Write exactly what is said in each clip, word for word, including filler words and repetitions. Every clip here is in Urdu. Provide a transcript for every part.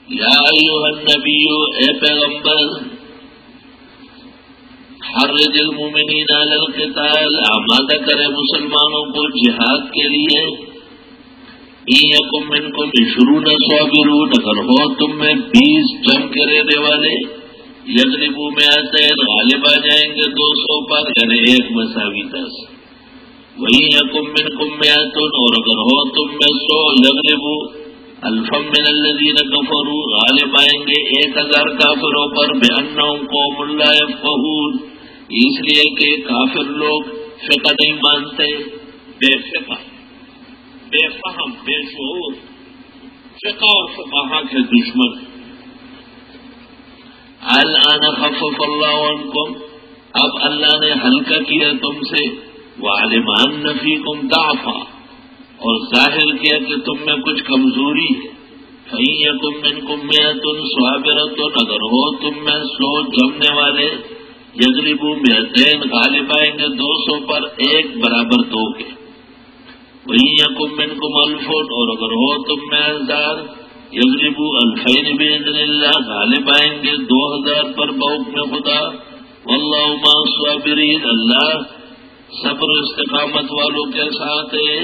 یا ایھا النبی، اے پیغمبر، حرج المؤمنین علی القتال، آمادہ کرے مسلمانوں کو جہاد کے لیے. ان یکم منکم عشرون صابرون، اگر ہو تم میں بیس جم کے رہنے والے، یغلبوا مئتین، غالب آ جائیں گے دو سو پر، یعنی ایک مساوی دس. وَإِن يَكُن مِّنكُم مِّائَةٌ، اور اگر ہو تم میں سو، یغلبوا الفا من الذین کفروا، غالب آئیں گے ایک ہزار کافروں پر، بأنہم قوم لا یفقہون، اس لیے کہ کافر لوگ فقہ نہیں مانتے، بے فقہ، بے فہم، بے شعور، فقہ اور فقہا کے دشمن. الآن خفف اللہ عنکم، اب اللہ نے ہلکا کیا تم سے، وعلم ان فیکم ضعفا، اور ظاہر کیا کہ تم میں کچھ کمزوری ہے. فإن یکم منکم مئۃ صابرۃ، اگر ہو تم میں سو جمنے والے، یغلبوا مئتین، غالب آئیں گے دو سو پر، ایک برابر دو کے. وَإِن يَكُن مِّنكُمْ أَلْفٌ، اور اگر ہو تم میں ہزار، یغلبوا الفین بإذن اللہ، غالب آئیں گے دو ہزار پر بحکم خدا. واللہ مع الصابرین، اللہ صبر و استقامت والوں کے ساتھ ہے.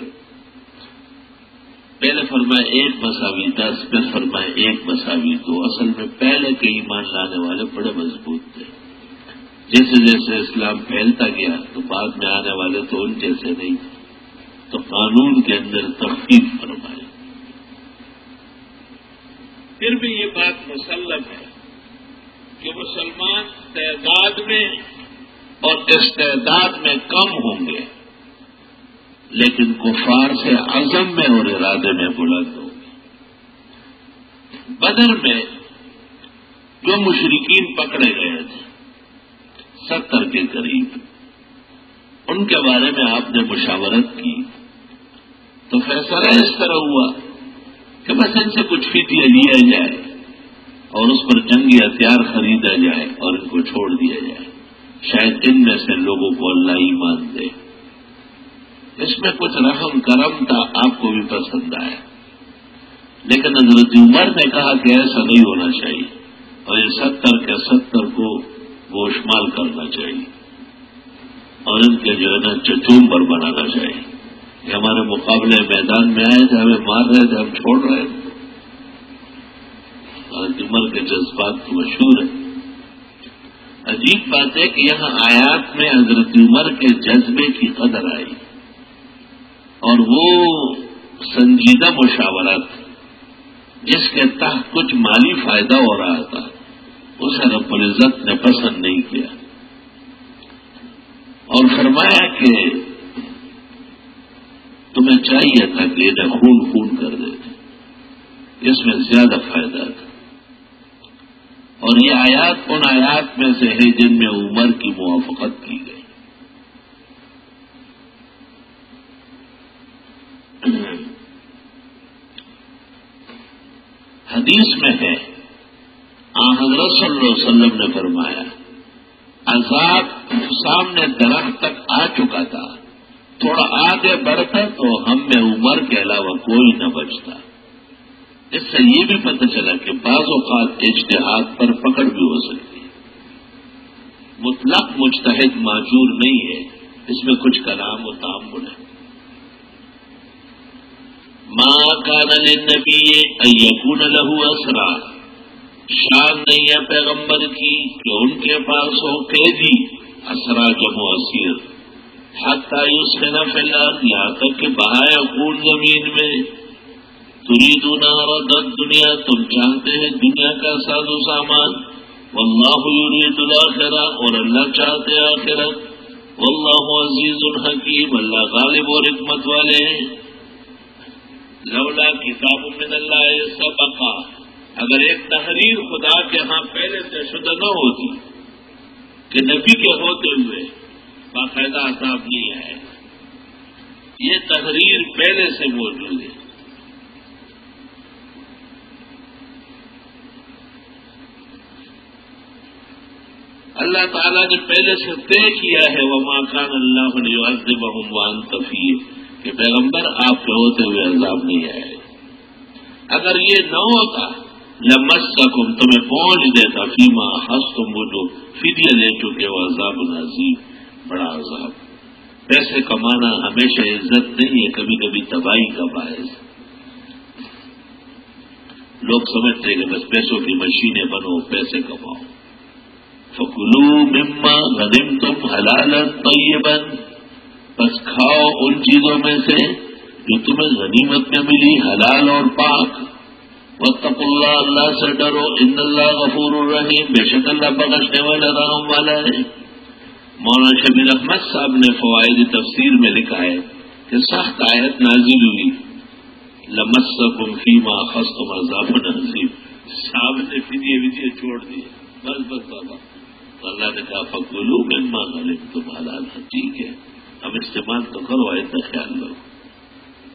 پہلے فرمائے ایک مساوی دس، پھر فرمائے ایک مساوی دو. اصل میں پہلے کے ایمان لانے والے بڑے مضبوط تھے. جیسے جیسے اسلام پھیلتا گیا تو بعد میں آنے والے تو ان جیسے نہیں تھے، تو قانون کے اندر تخفیف فرمائے. پھر بھی یہ بات مسلم ہے کہ مسلمان تعداد میں اور استعداد میں کم ہوں گے، لیکن کفار سے عزم میں اور ارادے میں بلند ہوں گے. بدر میں جو مشرکین پکڑے گئے تھے ستر کے قریب، ان کے بارے میں آپ نے مشاورت کی تو فیصلہ اس طرح ہوا کہ بس ان سے کچھ فدیہ لیا جائے اور اس پر جنگی ہتھیار خریدا جائے اور ان کو چھوڑ دیا جائے، شاید ان میں سے لوگوں کو اللہ ایمان دے. اس میں کچھ رحم کرم تھا، آپ کو بھی پسند آیا. لیکن حضرت عمر نے کہا کہ ایسا نہیں ہونا چاہیے اور یہ ستر کے ستر کو گوشمال کرنا چاہیے اور ان کے جو ہے نا چچومبر بنانا چاہیے. کہ ہمارے مقابلے میدان میں آئے تھے، ہمیں مار رہے تھے، ہم چھوڑ رہے تھے. حضرت عمر کے جذبات تو مشہور ہیں. عجیب بات ہے کہ یہاں آیات میں حضرت عمر کے جذبے کی قدر آئی اور وہ سنجیدہ مشاورت جس کے تحت کچھ مالی فائدہ ہو رہا تھا، اسے رب العزت نے پسند نہیں کیا اور فرمایا کہ تمہیں چاہیے تھا کہ انہیں خون خون کر دیتے، اس میں زیادہ فائدہ تھا. اور یہ آیات ان آیات میں سے ہے جن میں عمر کی موافقت کی گئی. حدیث میں ہے آن حضرت صلی اللہ علیہ وسلم نے فرمایا عذاب سامنے درخت تک آ چکا تھا، تھوڑا آگے بڑھتا تو ہم میں عمر کے علاوہ کوئی نہ بچتا. اس سے یہ بھی پتہ چلا کہ بعض اوقات اجتہاد پر پکڑ بھی ہو سکتی ہے. مطلق مجتہد معذور نہیں ہے، اس میں کچھ کلام و تعامل ہے. ما کان للنبی ان یکون له اسرا، شان نہیں ہے پیغمبر کی کہ ان کے پاس ہو قیدی، اسرا جمع اسیر، حتی یسخن فی الارض، یہاں تک کہ بہائے خون زمین میں. تریدون عرض الدنیا، تم چاہتے ہیں دنیا کا ساز و سامان، واللہ یرید الاخرہ، اور اللہ چاہتے آخرت. واللہ عزیز حکیم، اللہ غالب اور حکمت والے ہیں. لولا کتاب من اللہ سبقا، اگر ایک تحریر خدا کے ہاں پہلے سے شدہ نہ ہوتی کہ نبی کے ہوتے ہوئے باقاعدہ عذاب نہیں آئے، یہ تحریر پہلے سے موجود ہے. اللہ تعالیٰ نے پہلے سے طے کیا ہے وما کان اللہ لیعذبہم وانت فیہم، کہ پیغمبر آپ کے ہوتے ہوئے عذاب نہیں آئے. اگر یہ نہ ہوتا لمسکم تمہیں پہنچ دیتا فیما حستم وہ جو فدیہ لے چکے ہو عذاب عظیم بڑا عذاب. پیسے کمانا ہمیشہ عزت نہیں ہے، کبھی کبھی تباہی کا باعث. لوگ سمجھتے ہیں کہ بس پیسوں کی مشینیں بنو، پیسے کماؤ. فکلوا مما غنمتم حلالا طیبا، بس کھاؤ ان چیزوں میں سے جو تمہیں غنیمت میں ملی حلال اور پاک. واتقوا اللہ، اللہ سے ڈرو. ان اللہ غفور الرحیم، بے شک اللہ بخشنے والا رحم والا ہے. مولانا شبیر احمد صاحب نے فوائد تفسیر میں لکھا ہے کہ سخت آیت نازل ہوئی لمسکم فیما اخذتم عذاب عظیم. صاحب نے فدیے ودیے چھوڑ دیے، بس بس بابا. اللہ نے کہا فکلوا مما غنمتم حلالا، ٹھیک ہے اب استعمال تو کرو، ایسا خیال کرو.